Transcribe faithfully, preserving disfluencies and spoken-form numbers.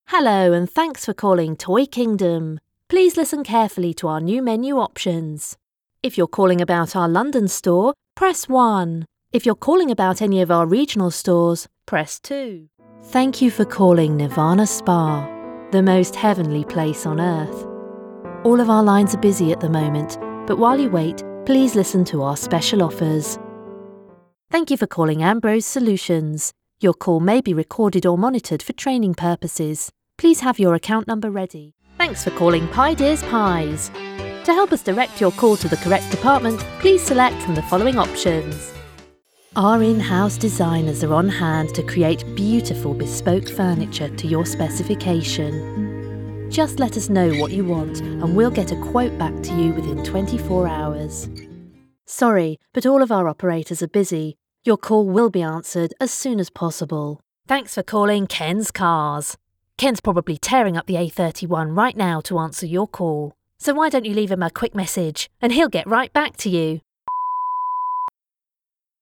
Hello and thanks for calling Toy Kingdom. Please listen carefully to our new menu options. If you're calling about our London store, press one. If you're calling about any of our regional stores, press two. Thank you for calling Nirvana Spa, the most heavenly place on earth. All of our lines are busy at the moment, but while you wait, please listen to our special offers. Thank you for calling Ambrose Solutions. Your call may be recorded or monitored for training purposes. Please have your account number ready. Thanks for calling Pidears Pies. To help us direct your call to the correct department, please select from the following options. Our in-house designers are on hand to create beautiful bespoke furniture to your specification. Just let us know what you want and we'll get a quote back to you within twenty-four hours. Sorry, but all of our operators are busy. Your call will be answered as soon as possible. Thanks for calling Ken's Cars. Ken's probably tearing up the A thirty-one right now to answer your call. So why don't you leave him a quick message and he'll get right back to you.